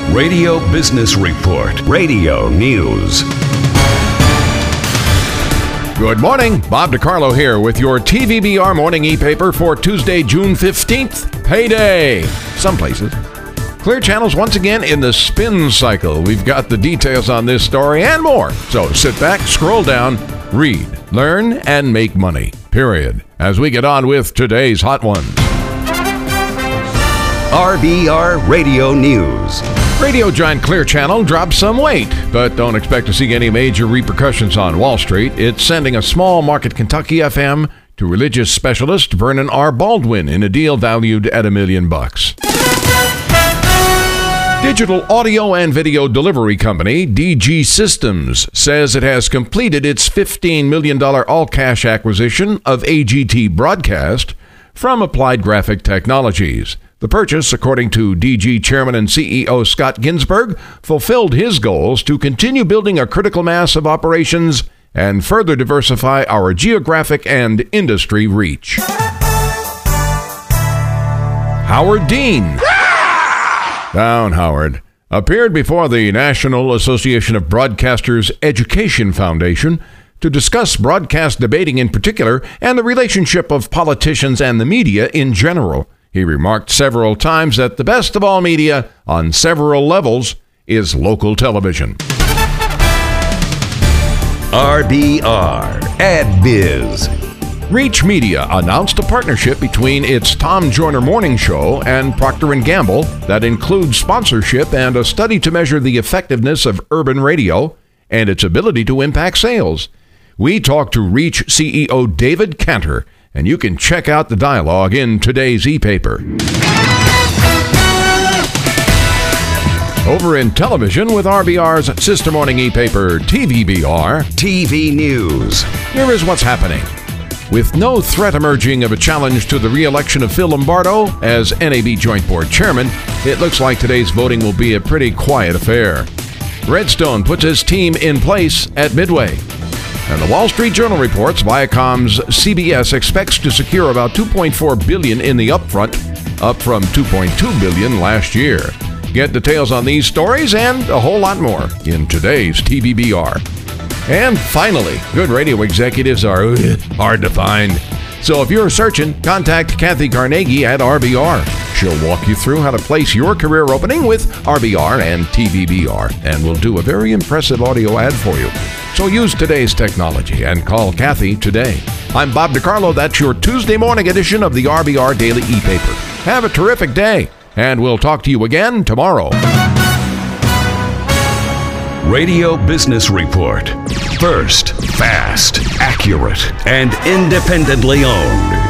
Radio Business Report. Radio News. Good morning. Bob DiCarlo here with your TVBR morning e-paper for Tuesday, June 15th, payday. Some places. Clear Channel's once again in the spin cycle. We've got the details on this story and more. So sit back, scroll down, read, learn, and make money. Period. As we get on with today's hot ones. RBR Radio News. Radio giant Clear Channel dropped some weight, but don't expect to see any major repercussions on Wall Street. It's sending a small market Kentucky FM to religious specialist Vernon R. Baldwin in a deal valued at $1 million. Digital audio and video delivery company DG Systems says it has completed its $15 million all-cash acquisition of AGT Broadcast from Applied Graphic Technologies. The purchase, according to DG Chairman and CEO Scott Ginsberg, fulfilled his goals to continue building a critical mass of operations and further diversify our geographic and industry reach. Howard Dean. Down, Howard. Appeared before the National Association of Broadcasters Education Foundation to discuss broadcast debating in particular and the relationship of politicians and the media in general. He remarked several times that the best of all media on several levels is local television. RBR Ad Biz. Reach Media announced a partnership between its Tom Joyner Morning Show and Procter & Gamble that includes sponsorship and a study to measure the effectiveness of urban radio and its ability to impact sales. We talked to Reach CEO David Cantor, and you can check out the dialogue in today's e-paper. Over in television with RBR's sister morning e-paper, TVBR. TV News. Here is what's happening. With no threat emerging of a challenge to the re-election of Phil Lombardo as NAB Joint Board Chairman, it looks like today's voting will be a pretty quiet affair. Redstone puts his team in place at Midway. And the Wall Street Journal reports Viacom's CBS expects to secure about $2.4 billion in the upfront, up from $2.2 billion last year. Get details on these stories and a whole lot more in today's TVBR. And finally, good radio executives are hard to find. So if you're searching, contact Kathy Carnegie at RBR. She'll walk you through how to place your career opening with RBR and TVBR, and will do a very impressive audio ad for you. So use today's technology and call Kathy today. I'm Bob DiCarlo. That's your Tuesday morning edition of the RBR Daily e-paper. Have a terrific day, and we'll talk to you again tomorrow. Radio Business Report. First, fast, accurate, and independently owned.